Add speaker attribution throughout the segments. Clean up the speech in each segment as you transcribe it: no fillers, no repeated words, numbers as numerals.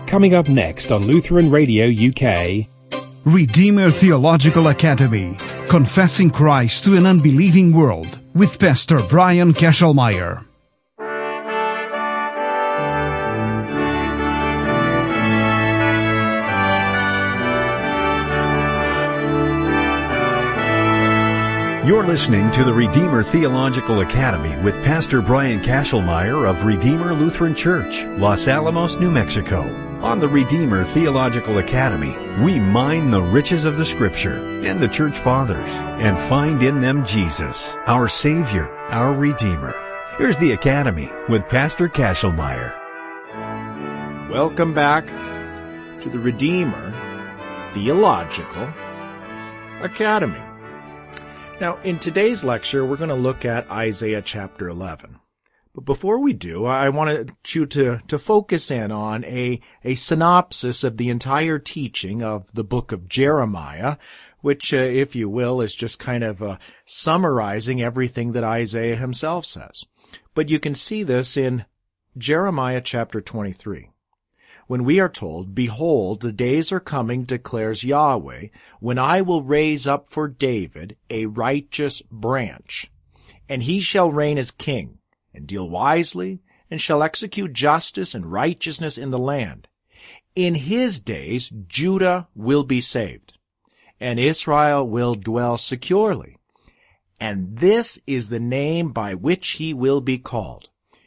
Speaker 1: Coming up next on Lutheran Radio UK,
Speaker 2: Redeemer Theological Academy, Confessing Christ to an Unbelieving World, with Pastor Brian Kesselmeyer.
Speaker 3: You're listening to the Redeemer Theological Academy with Pastor Brian Kesselmeyer of Redeemer Lutheran Church, Los Alamos, New Mexico. On the Redeemer Theological Academy, we mine the riches of the Scripture and the Church Fathers and find in them Jesus, our Savior, our Redeemer. Here's the Academy with Pastor Kesselmeyer.
Speaker 4: Welcome back to the Redeemer Theological Academy. Now, in today's lecture, we're going to look at Isaiah chapter 11. But before we do, I wanted you to focus in on a synopsis of the entire teaching of the book of Jeremiah, which, if you will, is just kind of summarizing everything that Isaiah himself says. But you can see this in Jeremiah chapter 23. When we are told, "Behold, the days are coming, declares Yahweh, when I will raise up for David a righteous branch, and he shall reign as king, and deal wisely, and shall execute justice and righteousness in the land. In his days Judah will be saved, and Israel will dwell securely. And this is the name by which he will be called,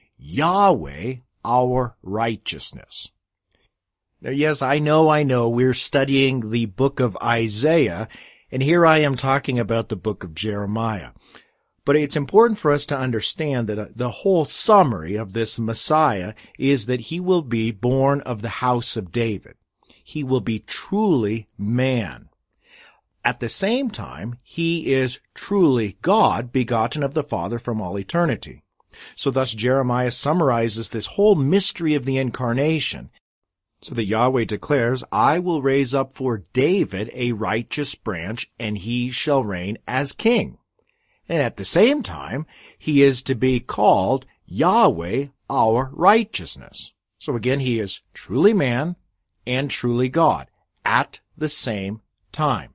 Speaker 4: Yahweh our righteousness." Now, yes, I know, we're studying the book of Isaiah, and here I am talking about the book of Jeremiah. But it's important for us to understand that the whole summary of this Messiah is that he will be born of the house of David. He will be truly man. At the same time, he is truly God, begotten of the Father from all eternity. So thus Jeremiah summarizes this whole mystery of the incarnation, so that Yahweh declares, "I will raise up for David a righteous branch, and he shall reign as king." And at the same time, he is to be called Yahweh our righteousness. So again, he is truly man and truly God at the same time.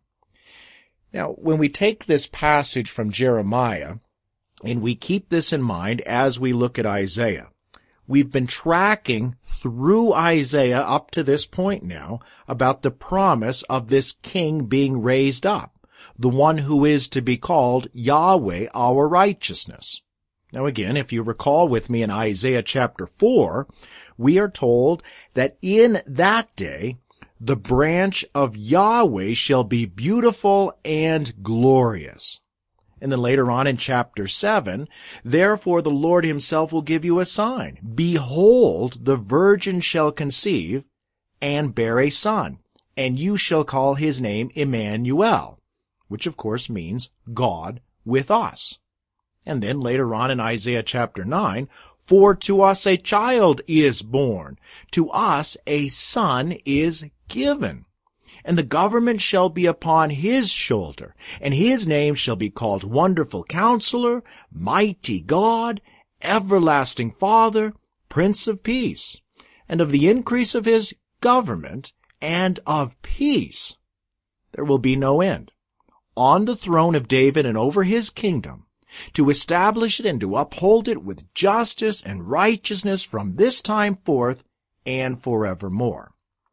Speaker 4: Now, when we take this passage from Jeremiah, and we keep this in mind as we look at Isaiah, we've been tracking through Isaiah up to this point now about the promise of this king being raised up, the one who is to be called Yahweh our righteousness. Now again, if you recall with me in Isaiah chapter 4, we are told that in that day the branch of Yahweh shall be beautiful and glorious. And then later on in chapter 7, "Therefore the Lord himself will give you a sign. Behold, the virgin shall conceive and bear a son, and you shall call his name Emmanuel," which of course means God with us. And then later on in Isaiah chapter 9, "For to us a child is born, to us a son is given. And the government shall be upon his shoulder, and his name shall be called Wonderful Counselor, Mighty God, Everlasting Father, Prince of Peace. And of the increase of his government and of peace there will be no end, on the throne of David and over his kingdom, to establish it and to uphold it with justice and righteousness from this time forth and forevermore."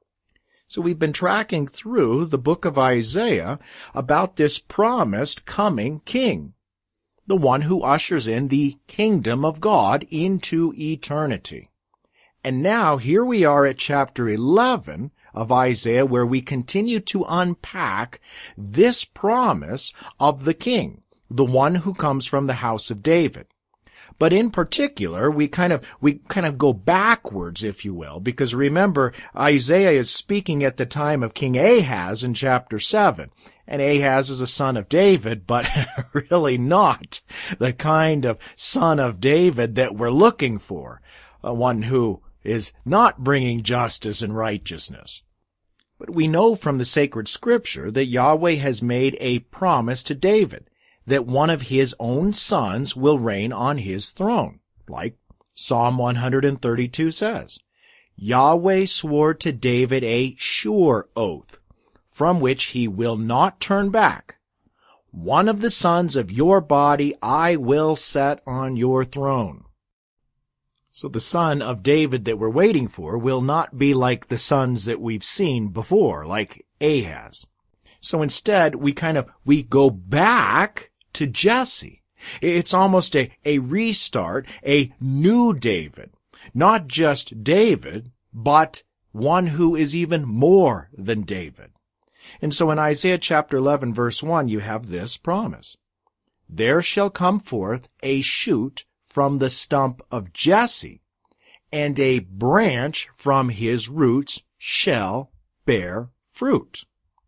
Speaker 4: So we've been tracking through the book of Isaiah about this promised coming king, the one who ushers in the kingdom of God into eternity. And now here we are at chapter 11 of Isaiah, where we continue to unpack this promise of the king, the one who comes from the house of David. But in particular, we kind of go backwards, if you will, because remember, Isaiah is speaking at the time of King Ahaz in chapter 7. And Ahaz is a son of David, but really not the kind of son of David that we're looking for, one who is not bringing justice and righteousness. But we know from the sacred scripture that Yahweh has made a promise to David, that one of his own sons will reign on his throne, like Psalm 132 says. Yahweh swore to David a sure oath, from which he will not turn back. One of the sons of your body I will set on your throne. So the son of David that we're waiting for will not be like the sons that we've seen before, like Ahaz. So instead, we go back to Jesse. It's almost a restart, a new David. Not just David, but one who is even more than David. And so in Isaiah chapter 11, verse 1, you have this promise. There shall come forth a shoot from the stump of Jesse, and a branch from his roots shall bear fruit.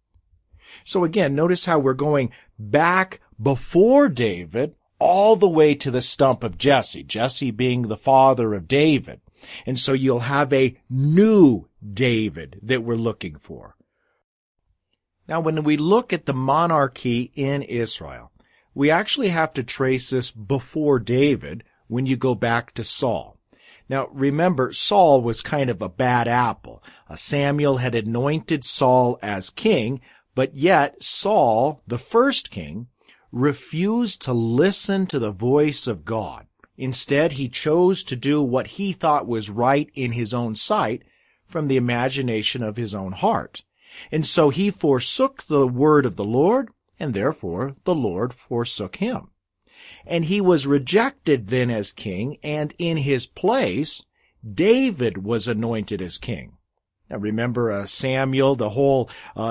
Speaker 4: So again, notice how we're going back before David all the way to the stump of Jesse, Jesse being the father of David. And so you'll have a new David that we're looking for. Now, when we look at the monarchy in Israel, we actually have to trace this before David when you go back to Saul. Now, remember, Saul was kind of a bad apple. Samuel had anointed Saul as king, but yet Saul, the first king, refused to listen to the voice of God. Instead, he chose to do what he thought was right in his own sight from the imagination of his own heart. And so he forsook the word of the Lord, and therefore the Lord forsook him. And he was rejected then as king, and in his place, David was anointed as king. Now remember Samuel, the whole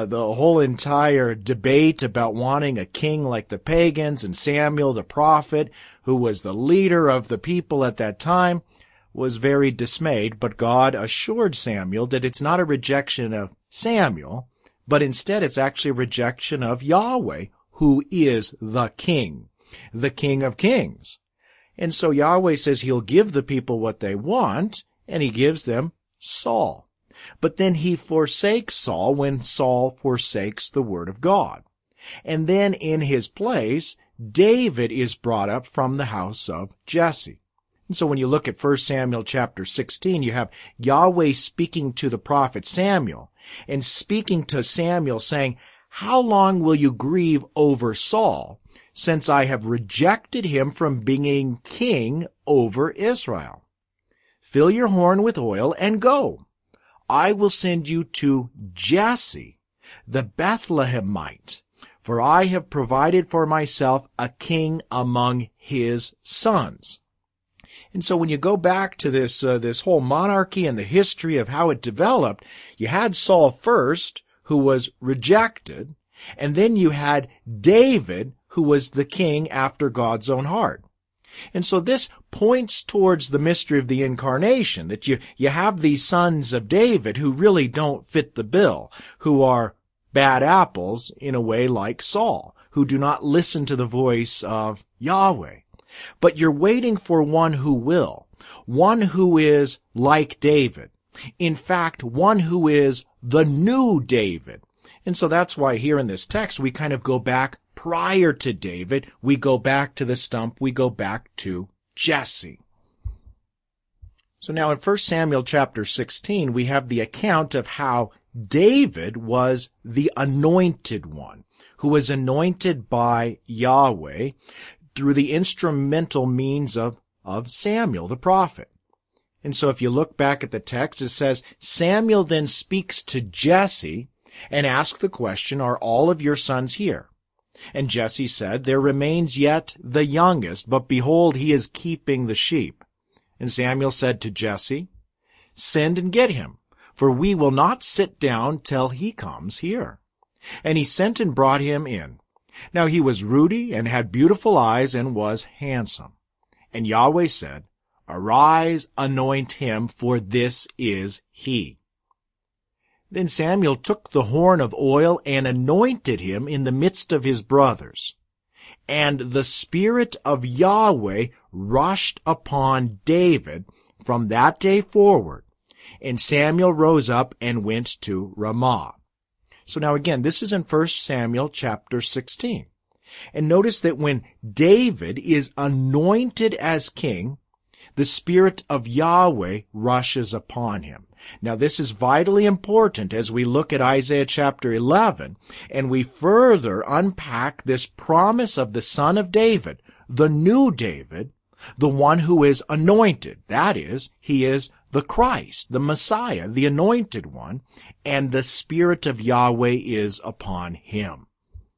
Speaker 4: entire debate about wanting a king like the pagans, and Samuel the prophet, who was the leader of the people at that time, was very dismayed, but God assured Samuel that it's not a rejection of Samuel, but instead it's actually a rejection of Yahweh, who is the King of Kings. And so Yahweh says he'll give the people what they want, and he gives them Saul. But then he forsakes Saul when Saul forsakes the word of God. And then in his place, David is brought up from the house of Jesse. And so when you look at 1 Samuel chapter 16, you have Yahweh speaking to the prophet Samuel, and speaking to Samuel saying, "How long will you grieve over Saul, since I have rejected him from being king over Israel? Fill your horn with oil and go. I will send you to Jesse, the Bethlehemite, for I have provided for myself a king among his sons." And so when you go back to this whole monarchy and the history of how it developed, you had Saul first, who was rejected, and then you had David, who was the king after God's own heart. And so this points towards the mystery of the incarnation, that you have these sons of David who really don't fit the bill, who are bad apples in a way like Saul, who do not listen to the voice of Yahweh. But you're waiting for one who will, one who is like David. In fact, one who is the new David. And so that's why here in this text we kind of go back prior to David, we go back to the stump, we go back to Jesse. So now in 1 Samuel chapter 16, we have the account of how David was the anointed one, who was anointed by Yahweh through the instrumental means of Samuel the prophet. And so if you look back at the text, it says, Samuel then speaks to Jesse and asks the question, "Are all of your sons here?" And Jesse said, "There remains yet the youngest, but behold, he is keeping the sheep." And Samuel said to Jesse, "Send and get him, for we will not sit down till he comes here." And he sent and brought him in. Now he was ruddy and had beautiful eyes and was handsome. And Yahweh said, "Arise, anoint him, for this is he." Then Samuel took the horn of oil and anointed him in the midst of his brothers. And the Spirit of Yahweh rushed upon David from that day forward. And Samuel rose up and went to Ramah. So now again, this is in 1 Samuel chapter 16. And notice that when David is anointed as king, the Spirit of Yahweh rushes upon him. Now this is vitally important as we look at Isaiah chapter 11, and we further unpack this promise of the Son of David, the new David, the one who is anointed. That is, he is the Christ, the Messiah, the anointed one, and the Spirit of Yahweh is upon him.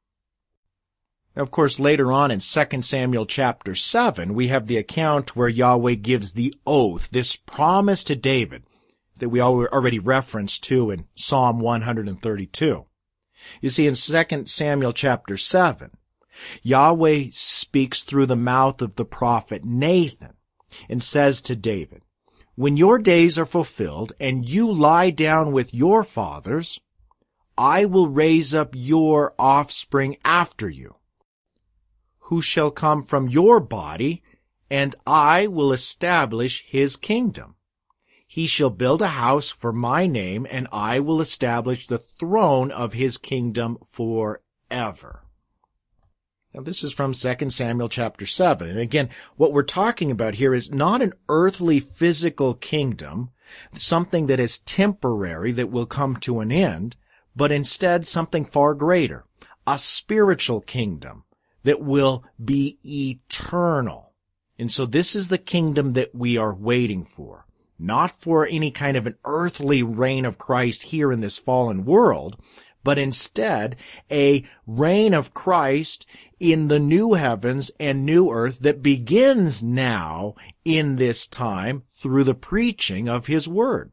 Speaker 4: Now, of course, later on in 2 Samuel chapter 7, we have the account where Yahweh gives the oath, this promise to David that we already referenced to in Psalm 132. You see, in 2 Samuel chapter 7, Yahweh speaks through the mouth of the prophet Nathan and says to David, "When your days are fulfilled and you lie down with your fathers, I will raise up your offspring after you, who shall come from your body, and I will establish his kingdom. He shall build a house for my name, and I will establish the throne of his kingdom forever." Now this is from 2 Samuel chapter 7. And again, what we're talking about here is not an earthly physical kingdom, something that is temporary that will come to an end, but instead something far greater, a spiritual kingdom that will be eternal. And so this is the kingdom that we are waiting for. Not for any kind of an earthly reign of Christ here in this fallen world, but instead a reign of Christ in the new heavens and new earth that begins now in this time through the preaching of his word.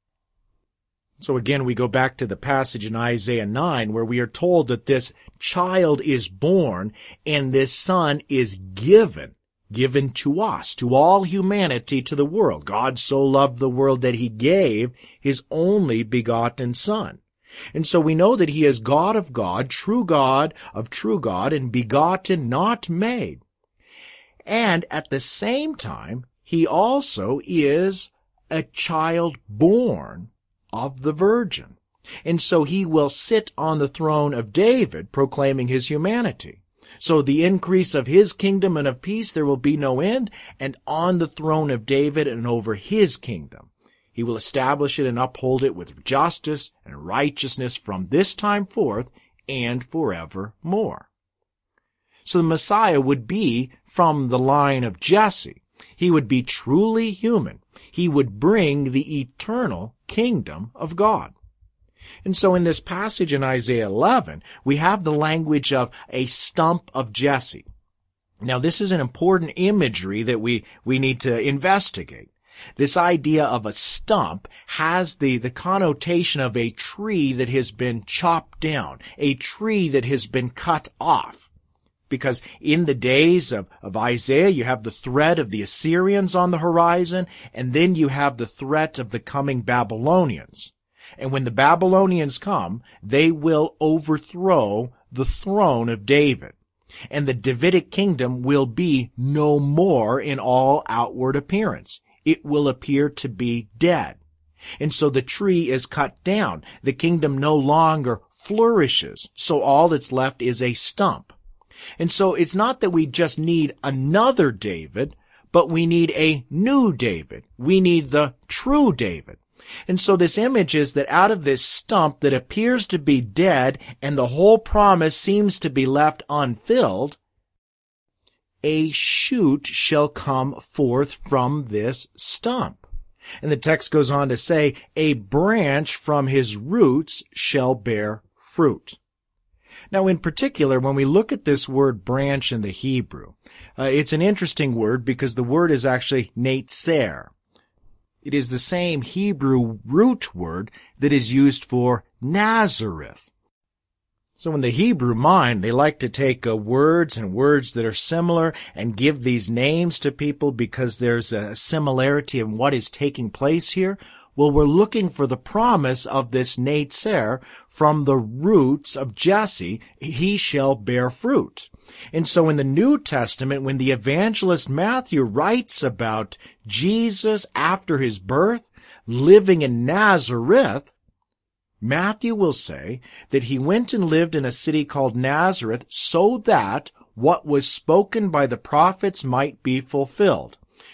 Speaker 4: So again, we go back to the passage in Isaiah 9 where we are told that this child is born and this son is given to us, to all humanity, to the world. God so loved the world that he gave his only begotten Son. And so we know that he is God of God, true God of true God, and begotten, not made. And at the same time, he also is a child born of the Virgin. And so he will sit on the throne of David, proclaiming his humanity. So the increase of his kingdom and of peace there will be no end, and on the throne of David and over his kingdom. He will establish it and uphold it with justice and righteousness from this time forth and forevermore. So the Messiah would be from the line of Jesse. He would be truly human. He would bring the eternal kingdom of God. And so in this passage in Isaiah 11, we have the language of a stump of Jesse. Now this is an important imagery that we need to investigate. This idea of a stump has the connotation of a tree that has been chopped down, a tree that has been cut off. Because in the days of Isaiah, you have the threat of the Assyrians on the horizon, and then you have the threat of the coming Babylonians. And when the Babylonians come, they will overthrow the throne of David. And the Davidic kingdom will be no more in all outward appearance. It will appear to be dead. And so the tree is cut down. The kingdom no longer flourishes. So all that's left is a stump. And so it's not that we just need another David, but we need a new David. We need the true David. And so this image is that out of this stump that appears to be dead and the whole promise seems to be left unfilled, a shoot shall come forth from this stump. And the text goes on to say, a branch from his roots shall bear fruit. Now, in particular, when we look at this word branch in the Hebrew, it's an interesting word because the word is actually netzer. It is the same Hebrew root word that is used for Nazareth. So in the Hebrew mind, they like to take words and words that are similar and give these names to people because there's a similarity in what is taking place here. Well, we're looking for the promise of this netzer from the roots of Jesse. He shall bear fruit. And so in the New Testament, when the evangelist Matthew writes about Jesus after his birth, living in Nazareth, Matthew will say that he went and lived in a city called Nazareth so that what was spoken by the prophets might be fulfilled.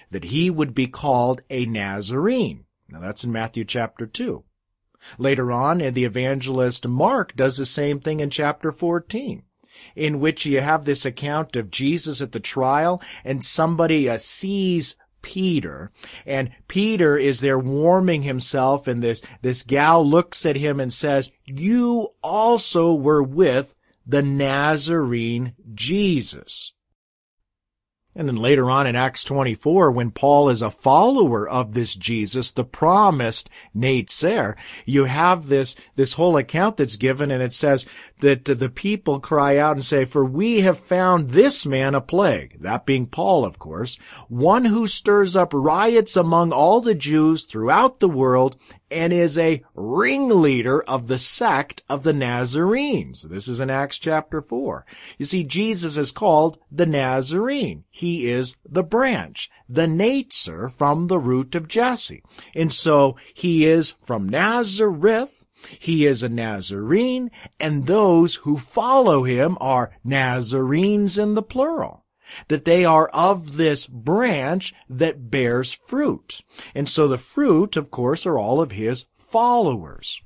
Speaker 4: that he would be called a Nazarene. Now that's in Matthew chapter 2. Later on, the evangelist Mark does the same thing in chapter 14, in which you have this account of Jesus at the trial, and somebody sees Peter, and Peter is there warming himself, and this gal looks at him and says, "You also were with the Nazarene Jesus." And then later on in Acts 24, when Paul is a follower of this Jesus, the promised Netzer, you have this whole account that's given, and it says that the people cry out and say, "For we have found this man a plague," that being Paul, of course, "one who stirs up riots among all the Jews throughout the world, and is a ringleader of the sect of the Nazarenes." This is in Acts chapter 4. You see, Jesus is called the Nazarene. He is the branch, the Netzer from the root of Jesse. And so he is from Nazareth, he is a Nazarene, and those who follow him are Nazarenes in the plural. That they are of this branch that bears fruit. And so the fruit, of course, are all of his followers.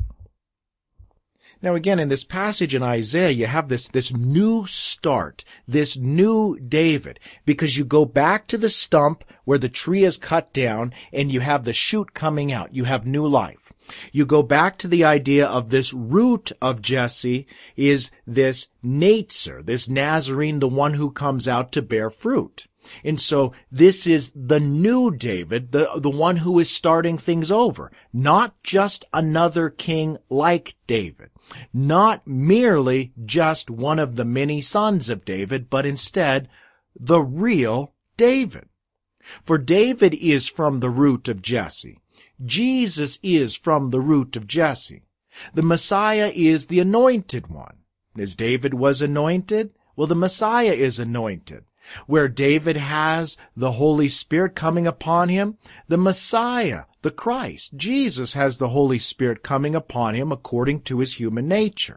Speaker 4: Now again, in this passage in Isaiah, you have this new start, this new David, because you go back to the stump where the tree is cut down and you have the shoot coming out. You have new life. You go back to the idea of this root of Jesse is this Netzer, this Nazarene, the one who comes out to bear fruit. And so this is the new David, the one who is starting things over. Not just another king like David. Not merely just one of the many sons of David, but instead the real David. For David is from the root of Jesse. Jesus is from the root of Jesse. The Messiah is the anointed one. As David was anointed, well, the Messiah is anointed. Where David has the Holy Spirit coming upon him, the Messiah, the Christ, Jesus has the Holy Spirit coming upon him according to his human nature.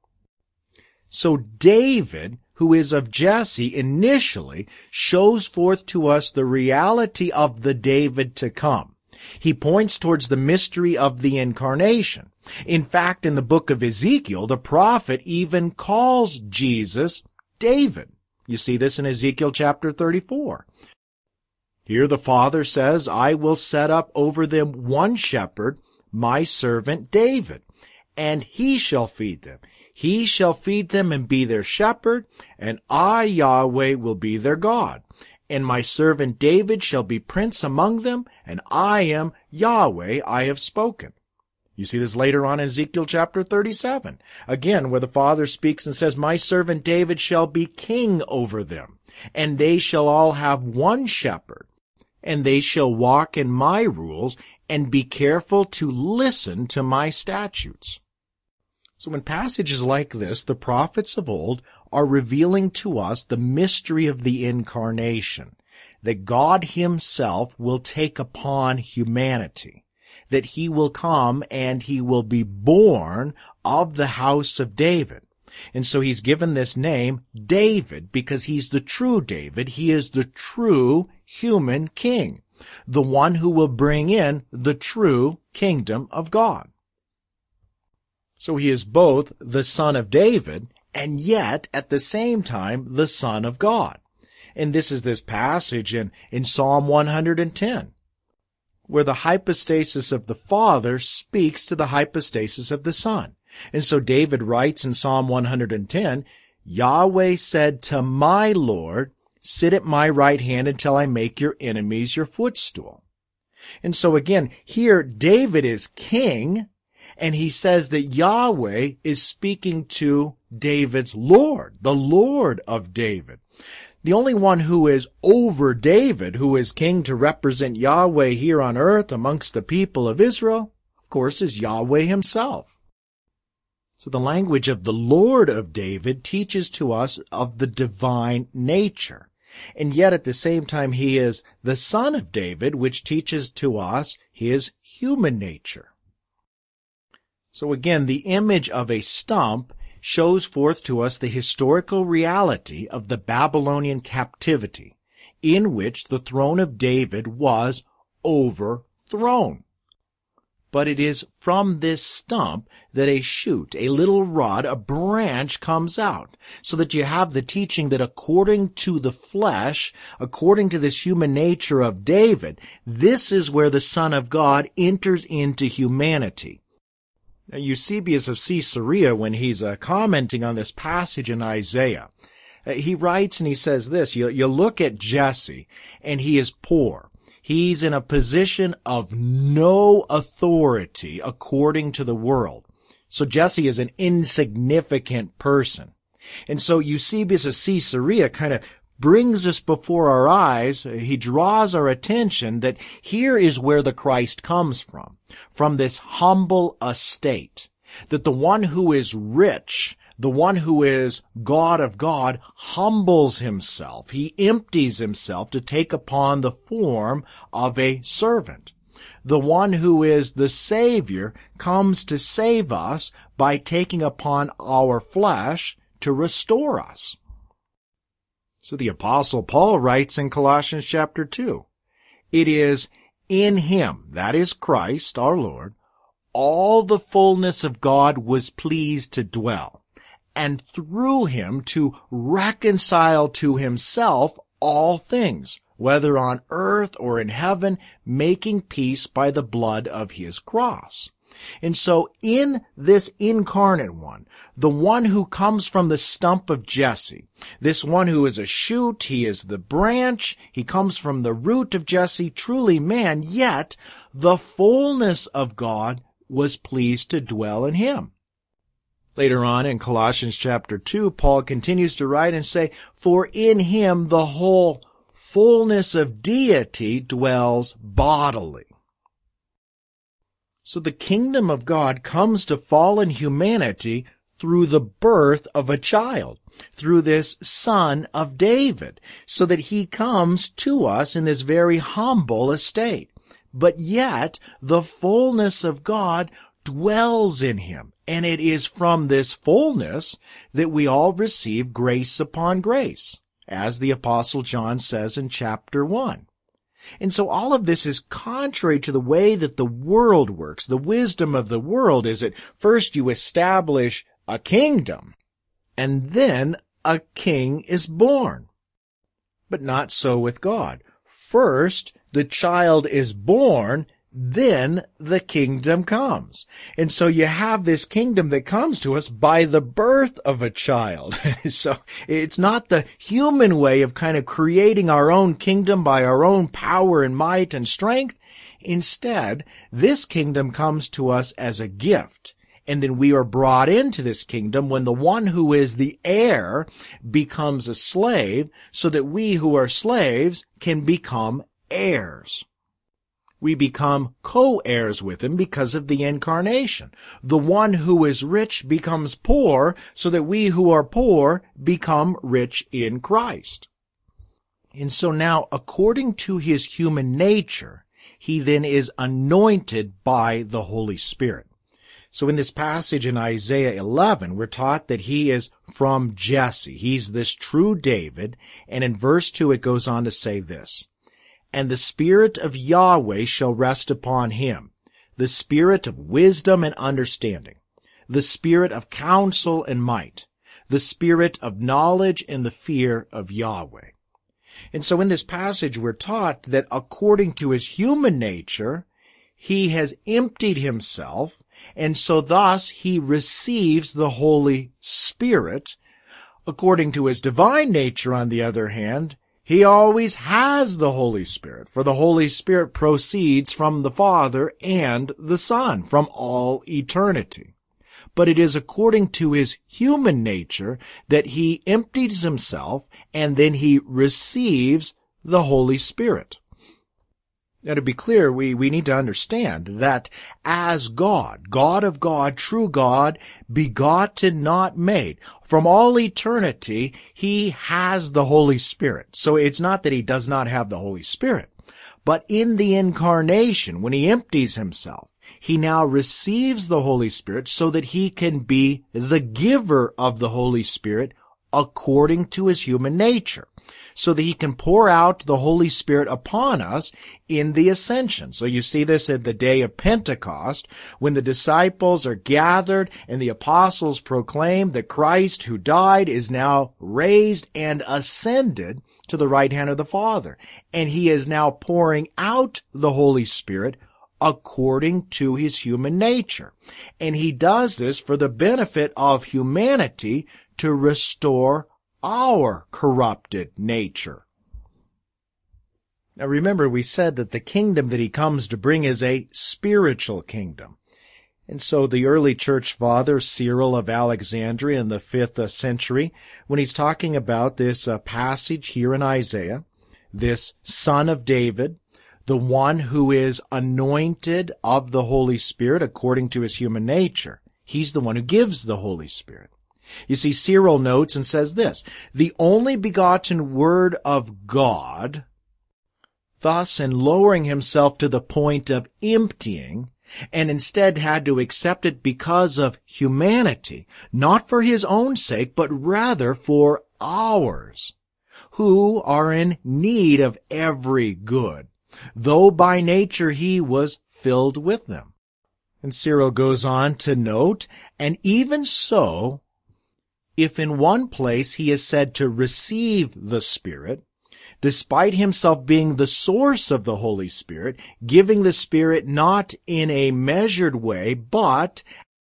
Speaker 4: So David, who is of Jesse, initially shows forth to us the reality of the David to come. He points towards the mystery of the incarnation. In fact, in the book of Ezekiel, the prophet even calls Jesus David. You see this in Ezekiel chapter 34. Here the Father says, "I will set up over them one shepherd, my servant David, and he shall feed them. He shall feed them and be their shepherd, and I, Yahweh, will be their God. And my servant David shall be prince among them, and I am Yahweh, I have spoken." You see this later on in Ezekiel chapter 37. Again, where the Father speaks and says, "My servant David shall be king over them, and they shall all have one shepherd, and they shall walk in my rules, and be careful to listen to my statutes." So in passages like this, the prophets of old are revealing to us the mystery of the incarnation, that God himself will take upon humanity, that he will come and he will be born of the house of David. And so he's given this name David because he's the true David. He is the true human king, the one who will bring in the true kingdom of God. So he is both the son of David and yet at the same time the Son of God. And this is this passage in Psalm 110. Where the hypostasis of the Father speaks to the hypostasis of the Son. And so David writes in Psalm 110, "Yahweh said to my Lord, sit at my right hand until I make your enemies your footstool." And so again, here David is king, and he says that Yahweh is speaking to David's Lord, the Lord of David. The only one who is over David, who is king to represent Yahweh here on earth amongst the people of Israel, of course, is Yahweh himself. So the language of the Lord of David teaches to us of the divine nature. And yet at the same time, he is the Son of David, which teaches to us his human nature. So again, the image of a stump shows forth to us the historical reality of the Babylonian captivity, in which the throne of David was overthrown. But it is from this stump that a shoot, a little rod, a branch comes out, so that you have the teaching that according to the flesh, according to this human nature of David, this is where the Son of God enters into humanity. Now, Eusebius of Caesarea, when he's commenting on this passage in Isaiah, he writes and he says this, you look at Jesse, and he is poor. He's in a position of no authority according to the world. So Jesse is an insignificant person. And so Eusebius of Caesarea kind of brings us before our eyes, he draws our attention that here is where the Christ comes from this humble estate, that the one who is rich, the one who is God of God, humbles himself. He empties himself to take upon the form of a servant. The one who is the Savior comes to save us by taking upon our flesh to restore us. So the Apostle Paul writes in Colossians chapter 2, it is in him, that is Christ our Lord, all the fullness of God was pleased to dwell, and through him to reconcile to himself all things, whether on earth or in heaven, making peace by the blood of his cross. And so in this incarnate one, the one who comes from the stump of Jesse, this one who is a shoot, he is the branch, he comes from the root of Jesse, truly man, yet the fullness of God was pleased to dwell in him. Later on in Colossians chapter 2, Paul continues to write and say, for in him the whole fullness of deity dwells bodily. So the kingdom of God comes to fallen humanity through the birth of a child, through this Son of David, so that he comes to us in this very humble estate. But yet the fullness of God dwells in him. And it is from this fullness that we all receive grace upon grace, as the Apostle John says in chapter 1. And so all of this is contrary to the way that the world works. The wisdom of the world is that first you establish a kingdom, and then a king is born. But not so with God. First, the child is born, then the kingdom comes. And so you have this kingdom that comes to us by the birth of a child. So it's not the human way of kind of creating our own kingdom by our own power and might and strength. Instead, this kingdom comes to us as a gift. And then we are brought into this kingdom when the one who is the heir becomes a slave, so that we who are slaves can become heirs. We become co-heirs with him because of the incarnation. The one who is rich becomes poor, so that we who are poor become rich in Christ. And so now, according to his human nature, he then is anointed by the Holy Spirit. So in this passage in Isaiah 11, we're taught that he is from Jesse. He's this true David. And in verse 2, it goes on to say this, and the Spirit of Yahweh shall rest upon him, the Spirit of wisdom and understanding, the Spirit of counsel and might, the Spirit of knowledge and the fear of Yahweh. And so in this passage, we're taught that according to his human nature, he has emptied himself, and so thus he receives the Holy Spirit. According to his divine nature, on the other hand, he always has the Holy Spirit, for the Holy Spirit proceeds from the Father and the Son from all eternity. But it is according to his human nature that he empties himself and then he receives the Holy Spirit. Now, to be clear, we need to understand that as God, God of God, true God, begotten, not made, from all eternity, he has the Holy Spirit. So it's not that he does not have the Holy Spirit, but in the incarnation, when he empties himself, he now receives the Holy Spirit so that he can be the giver of the Holy Spirit according to his human nature. so that he can pour out the Holy Spirit upon us in the ascension. So you see this at the day of Pentecost, when the disciples are gathered and the apostles proclaim that Christ who died is now raised and ascended to the right hand of the Father. And he is now pouring out the Holy Spirit according to his human nature. And he does this for the benefit of humanity to restore our corrupted nature. Now remember, we said that the kingdom that he comes to bring is a spiritual kingdom. And so the early church father, Cyril of Alexandria in the 5th century, when he's talking about this passage here in Isaiah, this son of David, the one who is anointed of the Holy Spirit according to his human nature, he's the one who gives the Holy Spirit. You see, Cyril notes and says this, the only begotten Word of God, thus in lowering himself to the point of emptying, and instead had to accept it because of humanity, not for his own sake, but rather for ours, who are in need of every good, though by nature he was filled with them. And Cyril goes on to note, and even so, if in one place he is said to receive the Spirit, despite himself being the source of the Holy Spirit, giving the Spirit not in a measured way, but,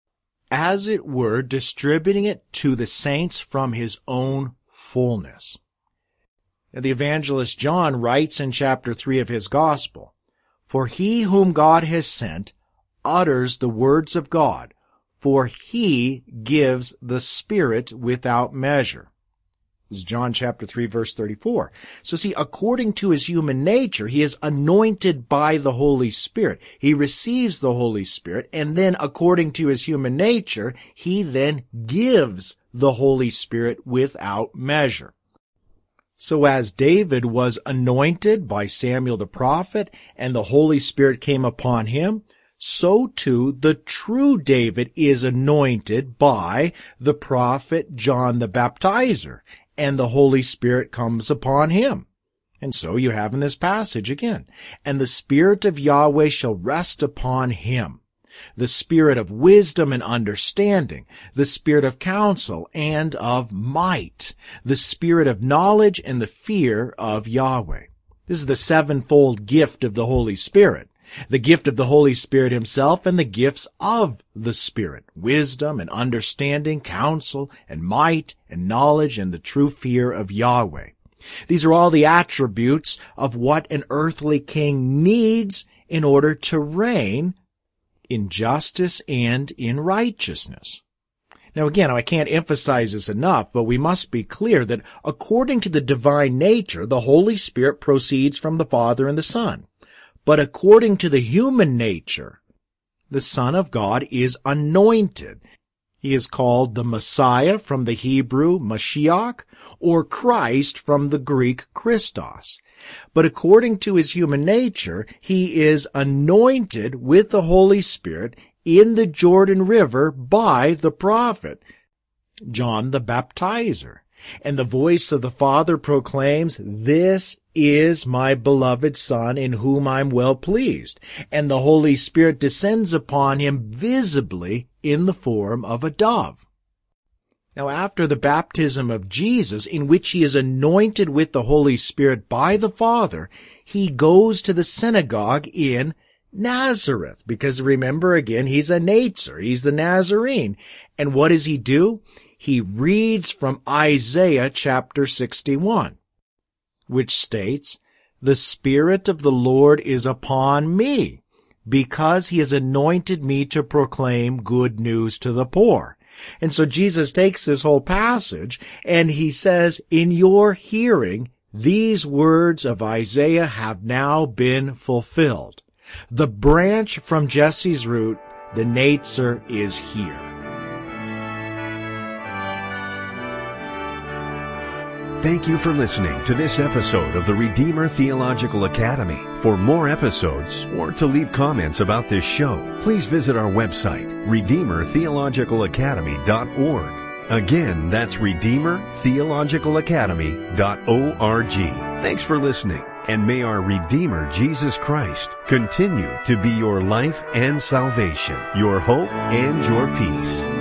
Speaker 4: as it were, distributing it to the saints from his own fullness. Now, the evangelist John writes in chapter 3 of his gospel, for he whom God has sent utters the words of God, for he gives the Spirit without measure. This is John chapter 3, verse 34. So see, according to his human nature, he is anointed by the Holy Spirit. He receives the Holy Spirit, and then according to his human nature, he then gives the Holy Spirit without measure. So as David was anointed by Samuel the prophet, and the Holy Spirit came upon him, so too the true David is anointed by the prophet John the Baptizer, and the Holy Spirit comes upon him. And so you have in this passage again, and the Spirit of Yahweh shall rest upon him, the Spirit of wisdom and understanding, the Spirit of counsel and of might, the Spirit of knowledge and the fear of Yahweh. This is the sevenfold gift of the Holy Spirit. The gift of the Holy Spirit himself and the gifts of the Spirit, wisdom and understanding, counsel and might and knowledge and the true fear of Yahweh. These are all the attributes of what an earthly king needs in order to reign in justice and in righteousness. Now again, I can't emphasize this enough, but we must be clear that according to the divine nature, the Holy Spirit proceeds from the Father and the Son. But according to the human nature, the Son of God is anointed. He is called the Messiah from the Hebrew Mashiach, or Christ from the Greek Christos. But according to his human nature, he is anointed with the Holy Spirit in the Jordan River by the prophet John the Baptizer. And the voice of the Father proclaims, "This is my beloved Son, in whom I'm well pleased." And the Holy Spirit descends upon him visibly in the form of a dove. Now, after the baptism of Jesus, in which he is anointed with the Holy Spirit by the Father, he goes to the synagogue in Nazareth, because remember again, he's a Natzer, he's the Nazarene. And what does he do? He reads from Isaiah chapter 61, which states, "The Spirit of the Lord is upon me, because he has anointed me to proclaim good news to the poor." And so Jesus takes this whole passage and he says, in your hearing, these words of Isaiah have now been fulfilled. The branch from Jesse's root, the Natzer, is here.
Speaker 3: Thank you for listening to this episode of the Redeemer Theological Academy. For more episodes or to leave comments about this show, please visit our website, RedeemerTheologicalAcademy.org. Again, that's RedeemerTheologicalAcademy.org. Thanks for listening, and may our Redeemer Jesus Christ continue to be your life and salvation, your hope and your peace.